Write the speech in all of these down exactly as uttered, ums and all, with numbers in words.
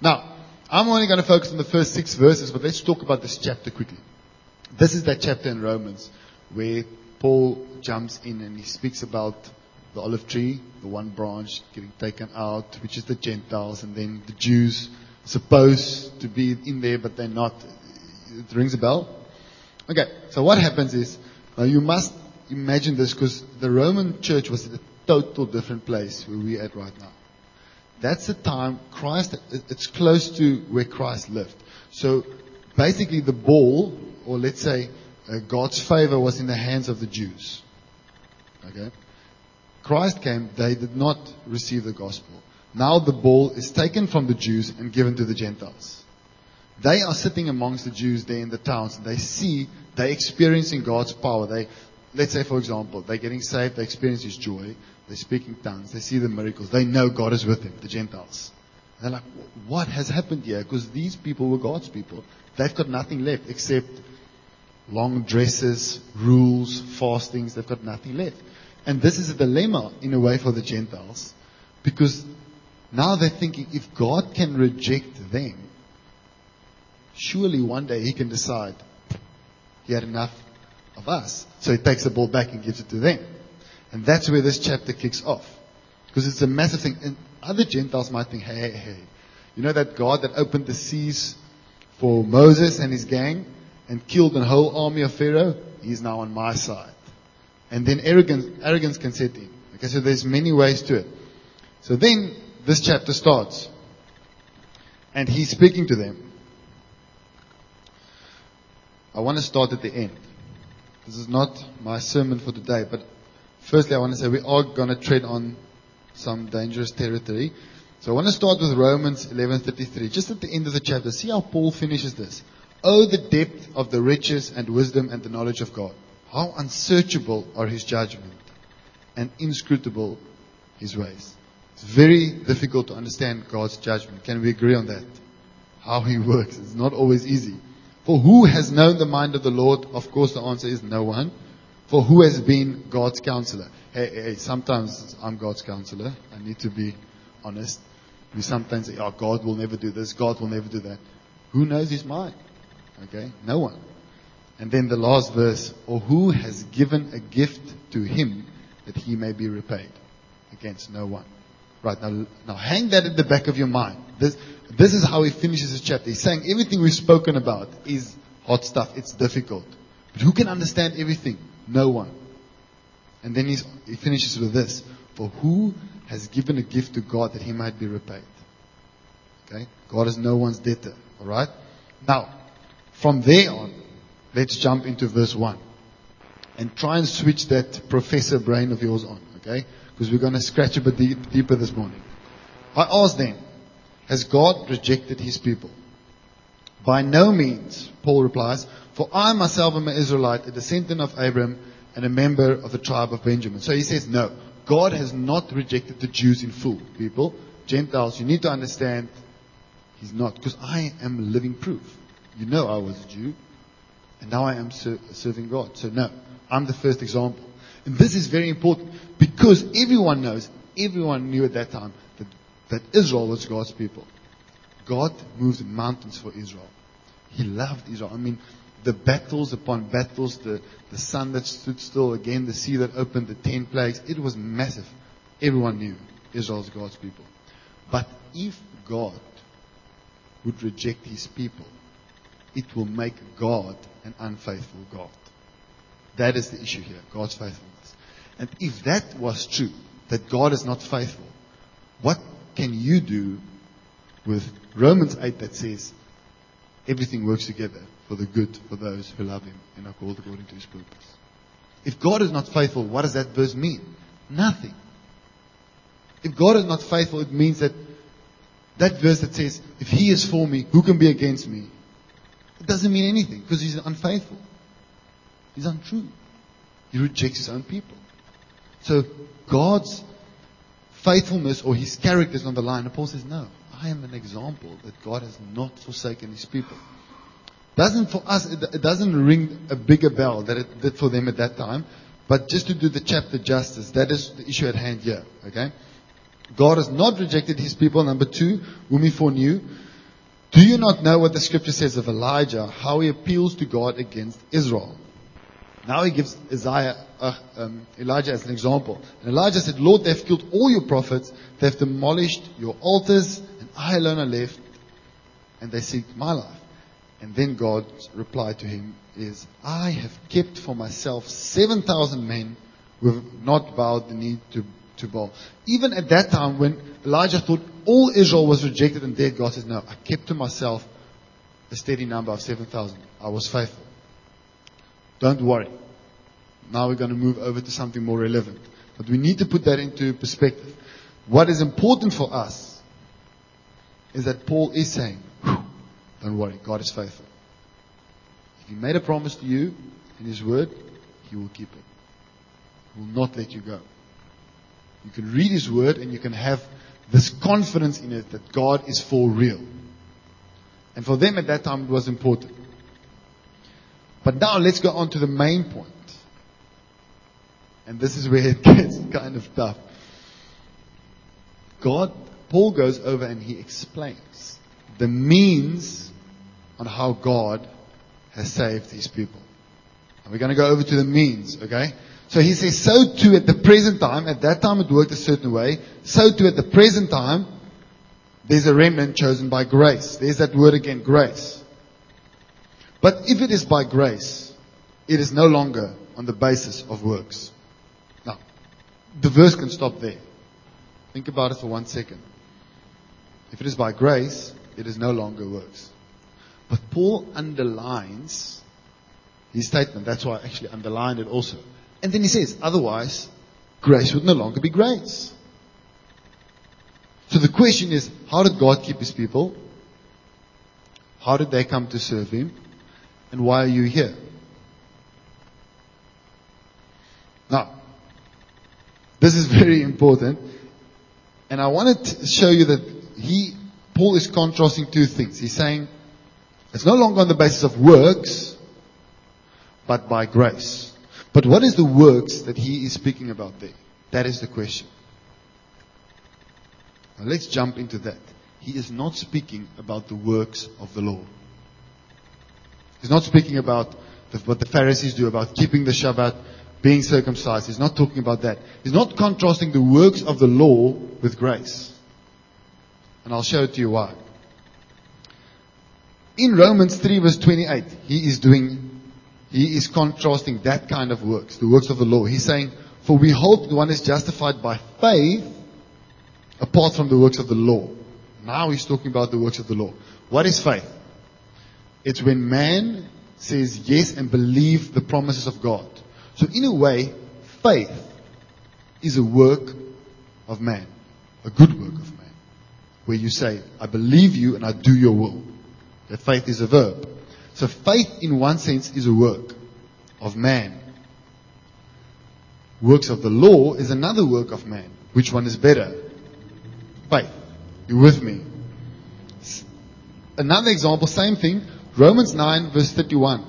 Now, I'm only going to focus on the first six verses, but let's talk about this chapter quickly. This is that chapter in Romans where Paul jumps in and he speaks about the olive tree, the one branch getting taken out, which is the Gentiles, and then the Jews supposed to be in there, but they're not. It rings a bell? Okay, so what happens is, now you must imagine this, because the Roman church was at a total different place where we're at right now. That's the time Christ, it's close to where Christ lived. So basically the ball, or let's say uh, God's favor, was in the hands of the Jews. Okay? Christ came, they did not receive the gospel. Now the ball is taken from the Jews and given to the Gentiles. They are sitting amongst the Jews there in the towns, and they see, they're experiencing God's power. They, let's say for example, they're getting saved, they experience His joy, they're speaking tongues, they see the miracles, they know God is with them, the Gentiles. And they're like, what has happened here? Because these people were God's people. They've got nothing left except long dresses, rules, fastings. They've got nothing left. And this is a dilemma in a way for the Gentiles, because now they're thinking, if God can reject them, surely one day He can decide He had enough of us. So He takes the ball back and gives it to them. And that's where this chapter kicks off. Because it's a massive thing. And other Gentiles might think, hey, hey, hey. You know that God that opened the seas for Moses and his gang and killed a whole army of Pharaoh? He's now on my side. And then arrogance, arrogance can set in. Okay, so there's many ways to it. So then this chapter starts. And He's speaking to them. I want to start at the end. This is not my sermon for today, but firstly I want to say we are going to tread on some dangerous territory. So I want to start with Romans eleven thirty-three, just at the end of the chapter. See how Paul finishes this. Oh, the depth of the riches and wisdom and the knowledge of God. How unsearchable are His judgment and inscrutable His ways. It's very difficult to understand God's judgment. Can we agree on that? How He works. It's not always easy. For who has known the mind of the Lord? Of course the answer is no one. For who has been God's counselor? Hey, hey, sometimes I'm God's counselor. I need to be honest. We sometimes say, oh, God will never do this. God will never do that. Who knows His mind? Okay? No one. And then the last verse, or who has given a gift to Him that He may be repaid? Against no one. Right, now, now hang that at the back of your mind. This, this is how he finishes his chapter. He's saying everything we've spoken about is hot stuff. It's difficult. But who can understand everything? No one. And then he's, he finishes with this. For who has given a gift to God that He might be repaid? Okay? God is no one's debtor. Alright? Now, from there on, let's jump into verse one. And try and switch that professor brain of yours on. Okay? Because we're going to scratch a bit deep, deeper this morning. I ask then, has God rejected His people? By no means, Paul replies, for I myself am an Israelite, a descendant of Abraham, and a member of the tribe of Benjamin. So he says, no, God has not rejected the Jews in full, people. Gentiles, you need to understand, He's not. Because I am living proof. You know I was a Jew, and now I am ser- serving God. So no, I'm the first example. And this is very important, because everyone knows, everyone knew at that time, that, that Israel was God's people. God moved mountains for Israel. He loved Israel. I mean, the battles upon battles, the, the sun that stood still, again, the sea that opened, the ten plagues, it was massive. Everyone knew Israel's God's people. But if God would reject His people, it will make God an unfaithful God. That is the issue here, God's faithfulness. And if that was true, that God is not faithful, what can you do with Romans eight that says everything works together for the good for those who love Him and are called according to His purpose? If God is not faithful, what does that verse mean? Nothing. If God is not faithful, it means that that verse that says, if He is for me, who can be against me? It doesn't mean anything, because He's unfaithful. He's untrue. He rejects His own people. So God's faithfulness or His character is on the line. And Paul says, no, I am an example that God has not forsaken His people. Doesn't for us, it doesn't ring a bigger bell that it did for them at that time. But just to do the chapter justice, that is the issue at hand here. Okay? God has not rejected His people. Number two, whom He foreknew. Do you not know what the scripture says of Elijah, how he appeals to God against Israel? Now he gives Isaiah, uh, um, Elijah as an example. And Elijah said, Lord, they've killed all your prophets, they've demolished your altars, and I alone are left, and they seek my life. And then God's reply to him is, I have kept for myself seven thousand men who have not bowed the knee to, to Baal. Even at that time when Elijah thought all Israel was rejected and dead, God says, no, I kept to myself a steady number of seven thousand. I was faithful. Don't worry. Now we're going to move over to something more relevant. But we need to put that into perspective. What is important for us is that Paul is saying, don't worry, God is faithful. If He made a promise to you in His word, He will keep it. He will not let you go. You can read His word and you can have this confidence in it that God is for real. And for them at that time it was important. But now let's go on to the main point. And this is where it gets kind of tough. God, Paul goes over and he explains the means on how God has saved His people. And we're going to go over to the means, okay? So he says, so too at the present time, at that time it worked a certain way, so too at the present time, there's a remnant chosen by grace. There's that word again, grace. But if it is by grace, it is no longer on the basis of works. Now, the verse can stop there. Think about it for one second. If it is by grace, it is no longer works. But Paul underlines his statement. That's why I actually underlined it also. And then he says, otherwise, grace would no longer be grace. So the question is, how did God keep His people? How did they come to serve Him? And why are you here? Now, this is very important. And I wanted to show you that he, Paul is contrasting two things. He's saying, it's no longer on the basis of works, but by grace. But what is the works that he is speaking about there? That is the question. Now let's jump into that. He is not speaking about the works of the law. He's not speaking about the, what the Pharisees do, about keeping the Shabbat, being circumcised. He's not talking about that. He's not contrasting the works of the law with grace. And I'll show it to you why. In Romans three verse twenty-eight, he is doing, he is contrasting that kind of works, the works of the law. He's saying, for we hold that one is justified by faith apart from the works of the law. Now he's talking about the works of the law. What is faith? It's when man says yes and believes the promises of God. So in a way, faith is a work of man, a good work of man, where you say, I believe you and I do your will. That faith is a verb. So faith in one sense is a work of man. Works of the law is another work of man. Which one is better? Faith. You with me? Another example, same thing, Romans nine verse thirty-one.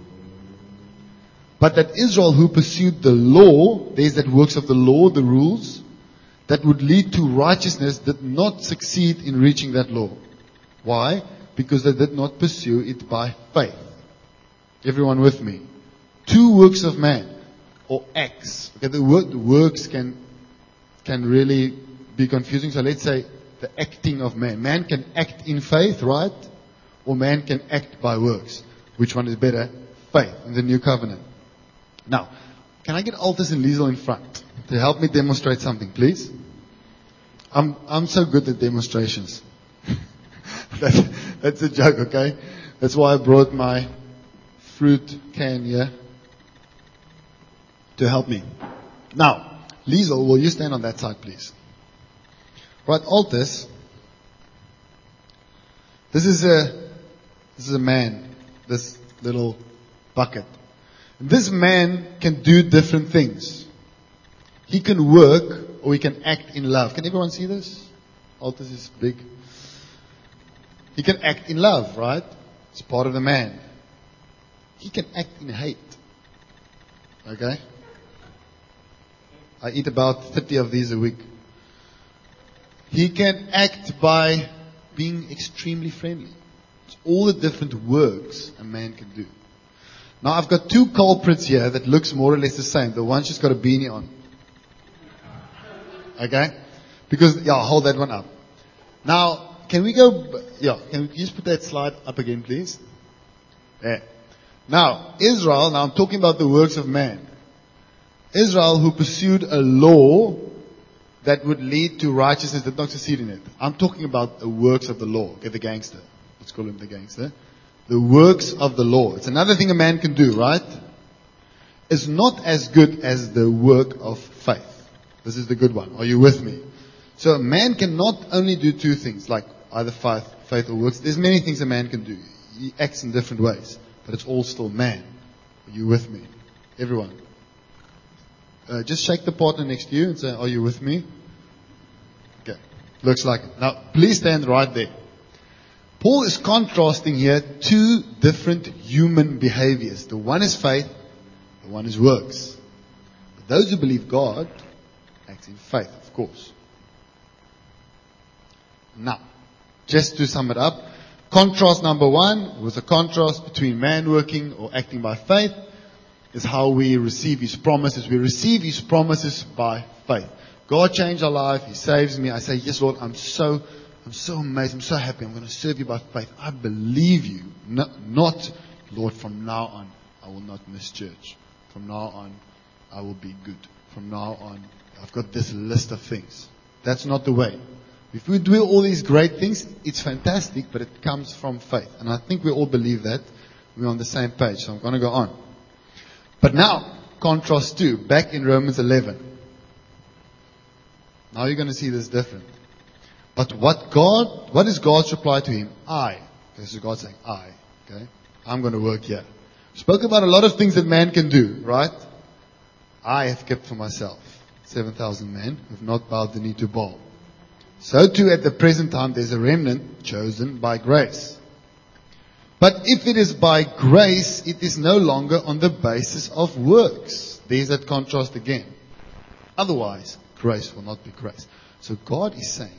But that Israel who pursued the law, there's that works of the law, the rules, that would lead to righteousness, did not succeed in reaching that law. Why? Because they did not pursue it by faith. Everyone with me? Two works of man, or acts. Okay, the word works can can really be confusing. So let's say the acting of man. Man can act in faith, right? Or man can act by works. Which one is better? Faith in the new covenant. Now, can I get Altus and Liesel in front to help me demonstrate something, please? I'm I'm so good at demonstrations. that's, that's a joke, okay? That's why I brought my fruit can here to help me. Now, Liesel, will you stand on that side, please? Right, Altus. This is a this is a man. This little bucket. This man can do different things. He can work or he can act in love. Can everyone see this? Altus is big. He can act in love, right? It's part of the man. He can act in hate. Okay? I eat about thirty of these a week. He can act by being extremely friendly. It's all the different works a man can do. Now I've got two culprits here that looks more or less the same. The one's just got a beanie on. Okay? Because, yeah, hold that one up. Now, can we go, yeah, can we just put that slide up again, please? There. Now, Israel, now I'm talking about the works of man. Israel, who pursued a law that would lead to righteousness, did not succeed in it. I'm talking about the works of the law. Okay, the gangster. Let's call him the gangster. The works of the law. It's another thing a man can do, right? It's not as good as the work of faith. This is the good one. Are you with me? So a man can not only do two things, like either faith, faith or works. There's many things a man can do. He acts in different ways. But it's all still man. Are you with me? Everyone. Uh, just shake the partner next to you and say, are you with me? Okay. Looks like it. Now, please stand right there. Paul is contrasting here two different human behaviors. The one is faith, the one is works. But those who believe God act in faith, of course. Now, just to sum it up, contrast number one was a contrast between man working or acting by faith. Is how we receive His promises. We receive His promises by faith. God changed our life. He saves me. I say, yes, Lord, I'm so, I'm so amazed. I'm so happy. I'm going to serve you by faith. I believe you. No, not, Lord, from now on, I will not miss church. From now on, I will be good. From now on, I've got this list of things. That's not the way. If we do all these great things, it's fantastic, but it comes from faith. And I think we all believe that. We're on the same page. So I'm going to go on. But now, contrast two, back in Romans eleven. Now you're going to see this different. But what God, what is God's reply to him? I. This is God saying, I. Okay? I'm going to work here. Spoke about a lot of things that man can do, right? I have kept for myself seven thousand men who have not bowed the knee to Baal. So too at the present time there's a remnant chosen by grace. But if it is by grace, it is no longer on the basis of works. There's that contrast again. Otherwise, grace will not be grace. So God is saying,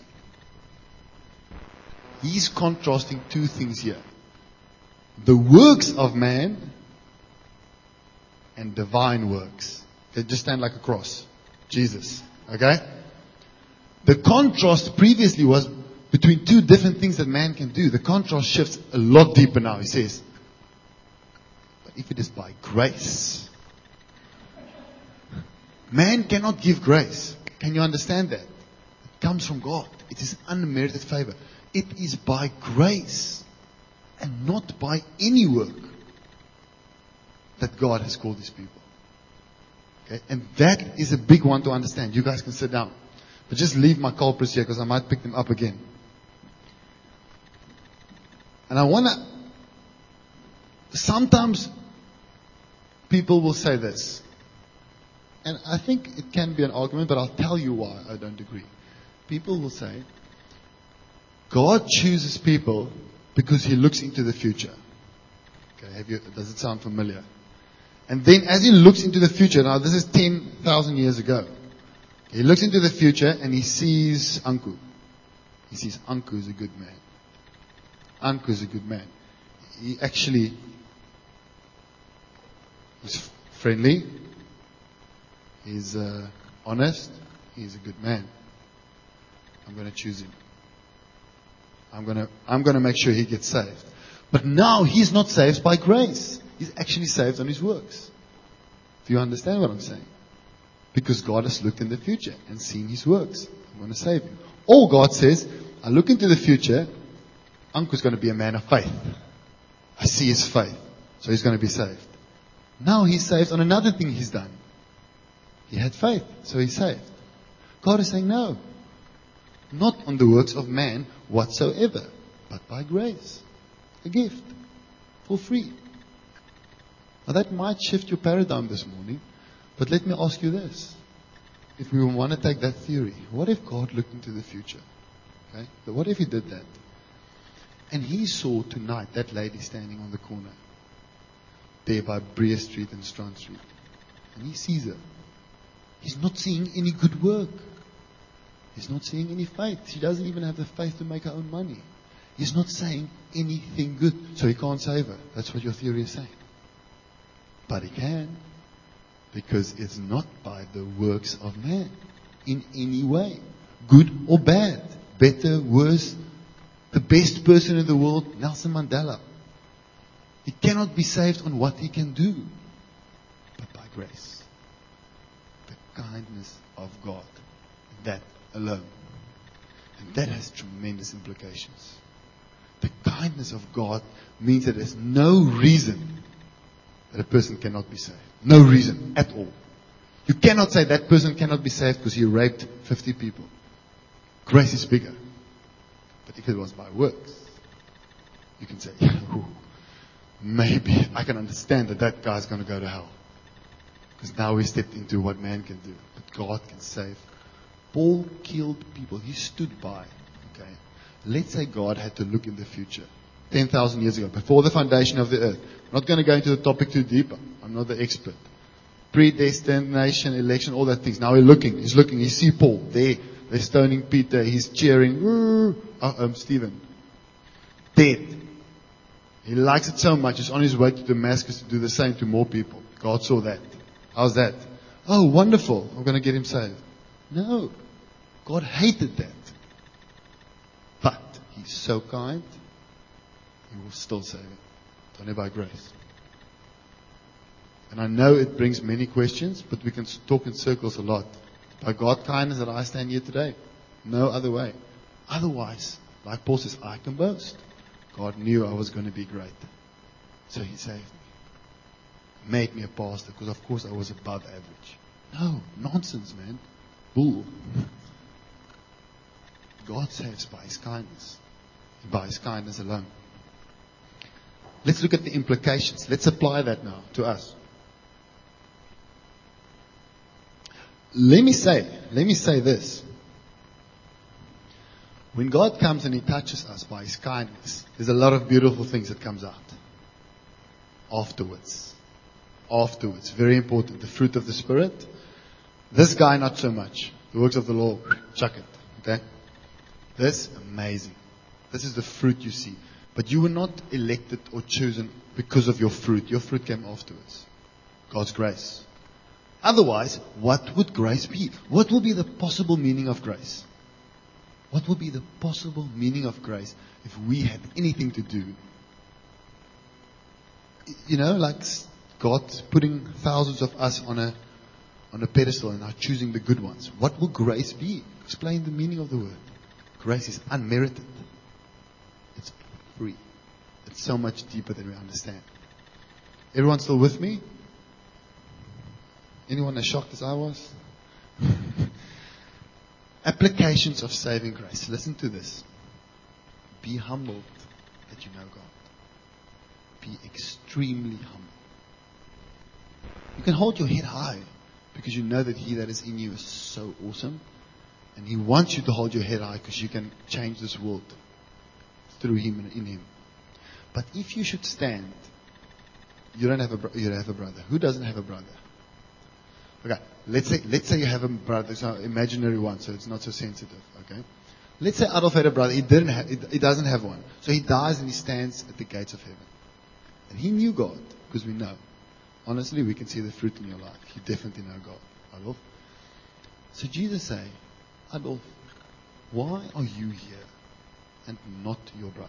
He's contrasting two things here. The works of man and divine works. They just stand like a cross. Jesus. Okay? The contrast previously was between two different things that man can do. The contrast shifts a lot deeper now. He says, but if it is by grace, man cannot give grace. Can you understand that? It comes from God. It is unmerited favor. It is by grace and not by any work that God has called His people. Okay? And that is a big one to understand. You guys can sit down. But just leave my culprits here because I might pick them up again. And I want to... Sometimes people will say this. And I think it can be an argument, but I'll tell you why I don't agree. People will say, God chooses people because He looks into the future. Okay, have you, does it sound familiar? And then as He looks into the future, now this is ten thousand years ago. He looks into the future and he sees Anku. He sees Anku is a good man. Anku is a good man. He actually is friendly. He's uh, honest. He's a good man. I'm going to choose him. I'm going to I'm going to make sure he gets saved. But now he's not saved by grace. He's actually saved on his works. Do you understand what I'm saying? Because God has looked in the future and seen His works. I'm going to save him. Or God says, I look into the future, Anku's going to be a man of faith. I see his faith. So he's going to be saved. Now he's saved on another thing he's done. He had faith, so he's saved. God is saying, no. Not on the works of man whatsoever, but by grace. A gift. For free. Now that might shift your paradigm this morning. But let me ask you this. If we want to take that theory, what if God looked into the future? Okay? But what if He did that? And He saw tonight that lady standing on the corner. There by Breer Street and Strand Street. And He sees her. He's not seeing any good work. He's not seeing any faith. She doesn't even have the faith to make her own money. He's not saying anything good, so he can't save her. That's what your theory is saying. But he can, because it's not by the works of man in any way, good or bad, better, worse, the best person in the world, Nelson Mandela. He cannot be saved on what he can do, but by grace. The kindness of God. That alone. And that has tremendous implications. The kindness of God means that there's no reason that a person cannot be saved. No reason at all. You cannot say that person cannot be saved because he raped fifty people. Grace is bigger. But if it was by works, you can say, maybe I can understand that that guy's going to go to hell. Because now we stepped into what man can do. But God can save. Paul killed people. He stood by. Okay. Let's say God had to look in the future. ten thousand years ago. Before the foundation of the earth. I'm not going to go into the topic too deep. I'm not the expert. Predestination, election, all that things. Now he's looking. He's looking. He see Paul. There. They're stoning Peter. He's cheering. Oh, um, Stephen. Dead. He likes it so much. He's on his way to Damascus to do the same to more people. God saw that. How's that? Oh, wonderful. I'm going to get him saved. No. God hated that. But He's so kind, He will still save it. Only by grace. And I know it brings many questions, but we can talk in circles a lot. By God's kindness that I stand here today. No other way. Otherwise, like Paul says, I can boast. God knew I was going to be great. So He saved me. Made me a pastor because of course I was above average. No, nonsense, man. Bull. God saves by His kindness. And by His kindness alone. Let's look at the implications. Let's apply that now to us. Let me say, let me say this. When God comes and He touches us by His kindness, there's a lot of beautiful things that comes out. Afterwards. Afterwards. Very important. The fruit of the Spirit. This guy, not so much. The works of the law, chuck it. Okay? This, amazing. This is the fruit you see. But you were not elected or chosen because of your fruit. Your fruit came afterwards. God's grace. Otherwise, what would grace be? What will be the possible meaning of grace? What would be the possible meaning of grace if we had anything to do? You know, like God putting thousands of us on a on a pedestal and now choosing the good ones. What will grace be? Explain the meaning of the word. Grace is unmerited. It's free. It's so much deeper than we understand. Everyone still with me? Anyone as shocked as I was? Applications of saving grace. Listen to this. Be humbled that you know God. Be extremely humble. You can hold your head high because you know that He that is in you is so awesome. And He wants you to hold your head high because you can change this world through Him and in Him. But if you should stand, you don't have a, bro- you don't have a brother. Who doesn't have a brother? Okay, let's say, let's say you have a brother, it's an imaginary one, so it's not so sensitive, okay? Let's say Adolf had a brother, he didn't have, he, he doesn't have one. So he dies and he stands at the gates of heaven. And he knew God, because we know. Honestly, we can see the fruit in your life. You definitely know God, Adolf. So Jesus say, Adolf, why are you here and not your brother?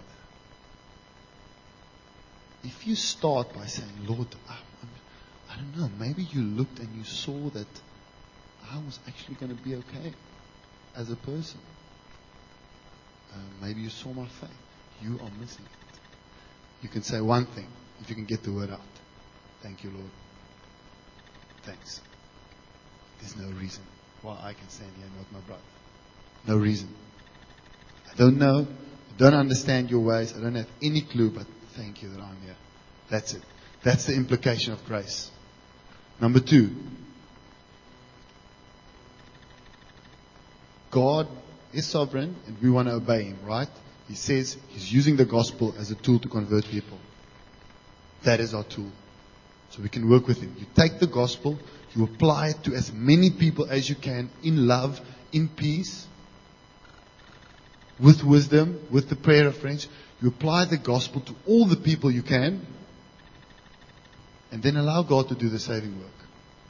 If you start by saying, Lord, I'm, I'm I don't know, maybe you looked and you saw that I was actually going to be okay as a person. Uh, maybe you saw my faith. You are missing it. You can say one thing, if you can get the word out. Thank you, Lord. Thanks. There's no reason why I can stand here and not my brother. No reason. I don't know. I don't understand your ways. I don't have any clue, but thank you that I'm here. That's it. That's the implication of grace. Number two, God is sovereign and we want to obey Him, right? He says He's using the gospel as a tool to convert people. That is our tool. So we can work with Him. You take the gospel, you apply it to as many people as you can in love, in peace, with wisdom, with the prayer of friends. You apply the gospel to all the people you can, and then allow God to do the saving work.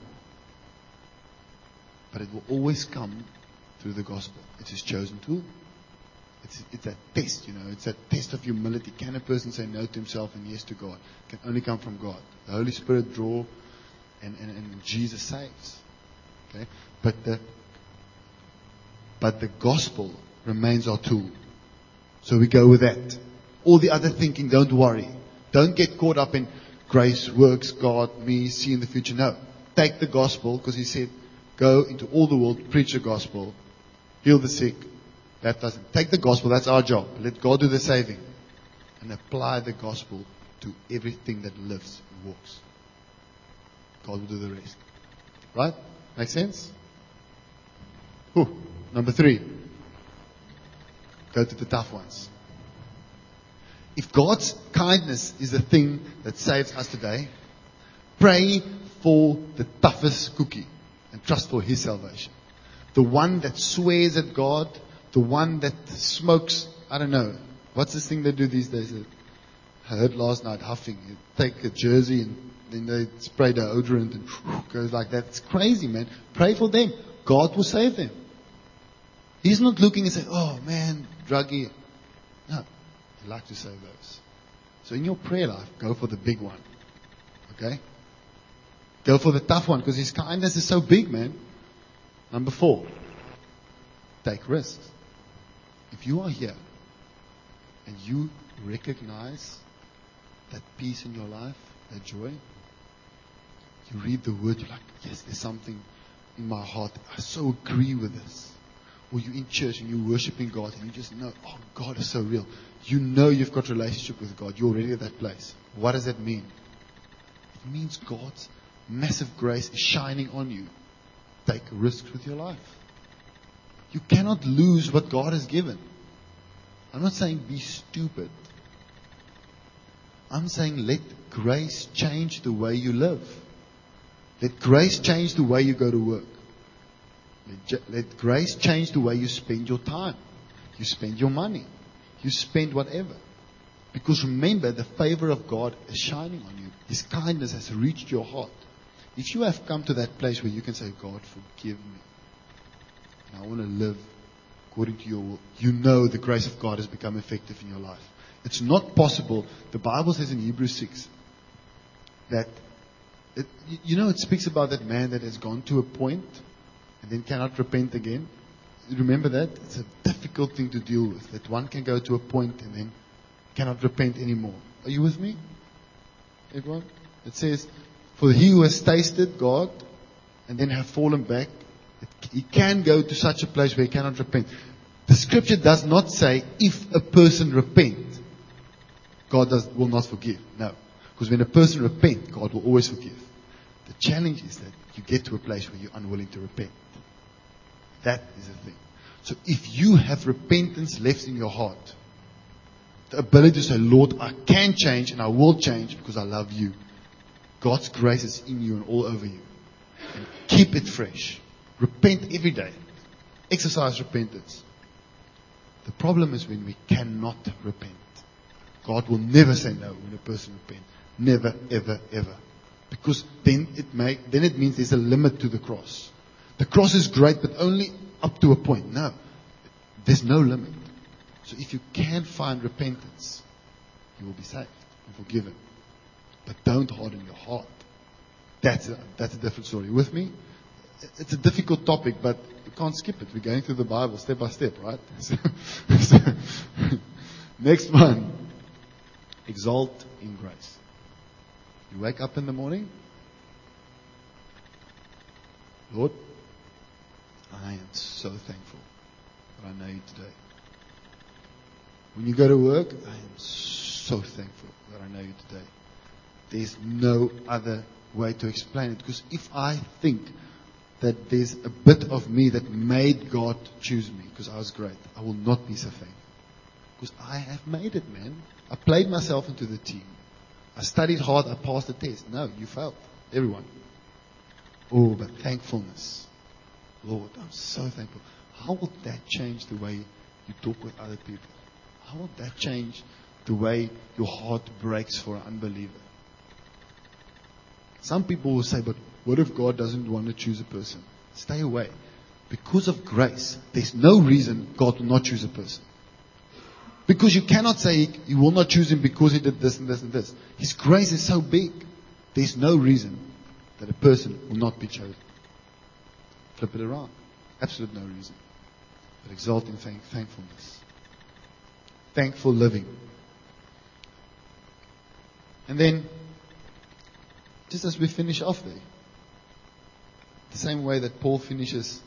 But it will always come through the gospel. It's His chosen tool. It's, it's that test, you know. It's that test of humility. Can a person say no to himself and yes to God? It can only come from God. The Holy Spirit draw, and, and, and Jesus saves. Okay? But the but the gospel remains our tool. So we go with that. All the other thinking, don't worry. Don't get caught up in grace, works, God, me, see in the future. No. Take the gospel, because He said, go into all the world, preach the gospel, heal the sick, baptize them. Take the gospel, that's our job. Let God do the saving. And apply the gospel to everything that lives and walks. God will do the rest. Right? Make sense? Whew. Number three. Go to the tough ones. If God's kindness is the thing that saves us today, pray for the toughest cookie and trust for His salvation. The one that swears at God, the one that smokes, I don't know, what's this thing they do these days? I heard last night, huffing. You take a jersey and then they spray deodorant and goes like that. It's crazy, man. Pray for them. God will save them. He's not looking and saying, oh man, druggie. No. He'd like to save those. So in your prayer life, go for the big one. Okay? Go for the tough one, because His kindness is so big, man. Number four. Take risks. If you are here and you recognize that peace in your life, that joy, you read the Word, you're like, yes, there's something in my heart. I so agree with this. Or you're in church and you're worshiping God and you just know, oh, God is so real. You know you've got a relationship with God. You're already at that place. What does that mean? It means God's massive grace is shining on you. Take risks with your life. You cannot lose what God has given. I'm not saying be stupid. I'm saying let grace change the way you live. Let grace change the way you go to work. Let, let grace change the way you spend your time. You spend your money. You spend whatever. Because remember, the favor of God is shining on you. His kindness has reached your heart. If you have come to that place where you can say, God, forgive me. And I want to live according to your will. You know the grace of God has become effective in your life. It's not possible. The Bible says in Hebrews six that, it, you know, it speaks about that man that has gone to a point and then cannot repent again. Remember that? It's a difficult thing to deal with. That one can go to a point and then cannot repent anymore. Are you with me? Everyone? It says, for he who has tasted God and then have fallen back, it, he can go to such a place where he cannot repent. The scripture does not say if a person repent, God does, will not forgive. No. Because when a person repents, God will always forgive. The challenge is that you get to a place where you're unwilling to repent. That is the thing. So if you have repentance left in your heart, the ability to say, Lord, I can change and I will change because I love you. God's grace is in you and all over you. And keep it fresh. Repent every day. Exercise repentance. The problem is when we cannot repent. God will never say no when a person repents. Never, ever, ever. Because then it may, then it means there's a limit to the cross. The cross is great, but only up to a point. No. There's no limit. So if you can find repentance, you will be saved and forgiven. But don't harden your heart. That's a, that's a different story. With me? It's a difficult topic, but you can't skip it. We're going through the Bible step by step, right? So, so, next one. Exalt in grace. You wake up in the morning. Lord, I am so thankful that I know you today. When you go to work, I am so thankful that I know you today. There's no other way to explain it. Because if I think that there's a bit of me that made God choose me because I was great, I will not be so thankful. Because I have made it, man. I played myself into the team. I studied hard. I passed the test. No, you failed. Everyone. Oh, but thankfulness. Lord, I'm so thankful. How will that change the way you talk with other people? How will that change the way your heart breaks for an unbeliever. Some people will say, but what if God doesn't want to choose a person? Stay away. Because of grace, there's no reason God will not choose a person. Because you cannot say you will not choose him because he did this and this and this. His grace is so big. There's no reason that a person will not be chosen. Flip it around. Absolute no reason. But exalt in thank- thankfulness. Thankful living. And then, just as we finish off there, the same way that Paul finishes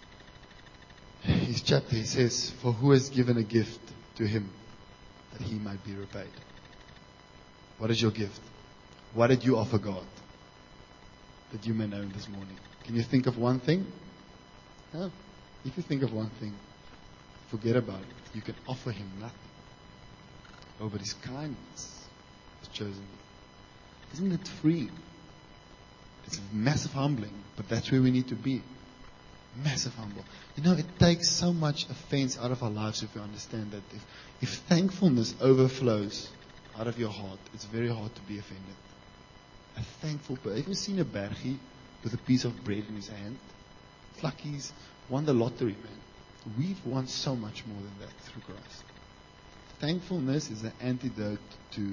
his chapter, he says, for who has given a gift to him that he might be repaid? What is your gift? What did you offer God that you may know this morning? Can you think of one thing? No. If you think of one thing, forget about it. You can offer him nothing. Oh, but his kindness has chosen you. Isn't it free? It's massive humbling, but that's where we need to be. Massive humble. You know, it takes so much offense out of our lives if we understand that if, if thankfulness overflows out of your heart, it's very hard to be offended. A thankful person. Have you seen a Bergie with a piece of bread in his hand? It's like he's won the lottery, man. We've won so much more than that through Christ. Thankfulness is an antidote to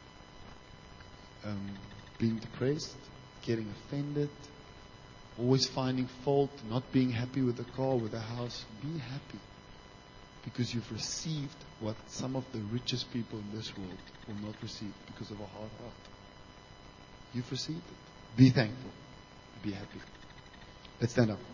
um, being depressed, getting offended, always finding fault, not being happy with the car, with the house. Be happy because you've received what some of the richest people in this world will not receive because of a hard heart. You've received it. Be thankful. Be happy. Let's stand up.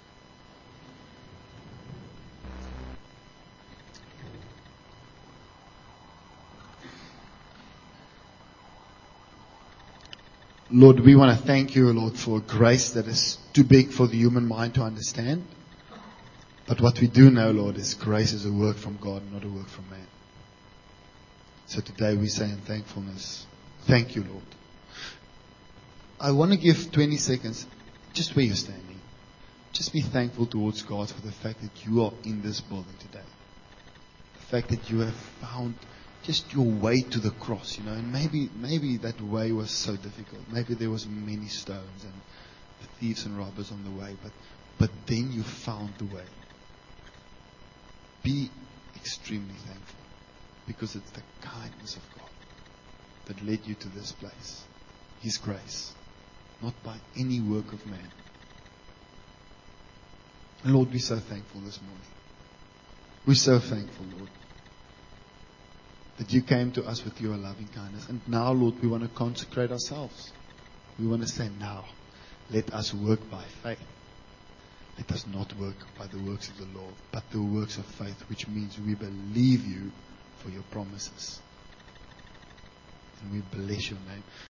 Lord, we want to thank you, Lord, for grace that is too big for the human mind to understand. But what we do know, Lord, is grace is a work from God, not a work from man. So today we say in thankfulness, thank you, Lord. I want to give twenty seconds, just where you're standing. Just be thankful towards God for the fact that you are in this building today. The fact that you have found just your way to the cross, you know, and maybe maybe that way was so difficult. Maybe there was many stones and thieves and robbers on the way, but but then you found the way. Be extremely thankful because it's the kindness of God that led you to this place. His grace, not by any work of man. And Lord, we're so thankful this morning. We're so thankful, Lord, that you came to us with your loving kindness. And now, Lord, we want to consecrate ourselves. We want to say now, let us work by faith. Let us not work by the works of the law, but the works of faith, which means we believe you for your promises. And we bless your name.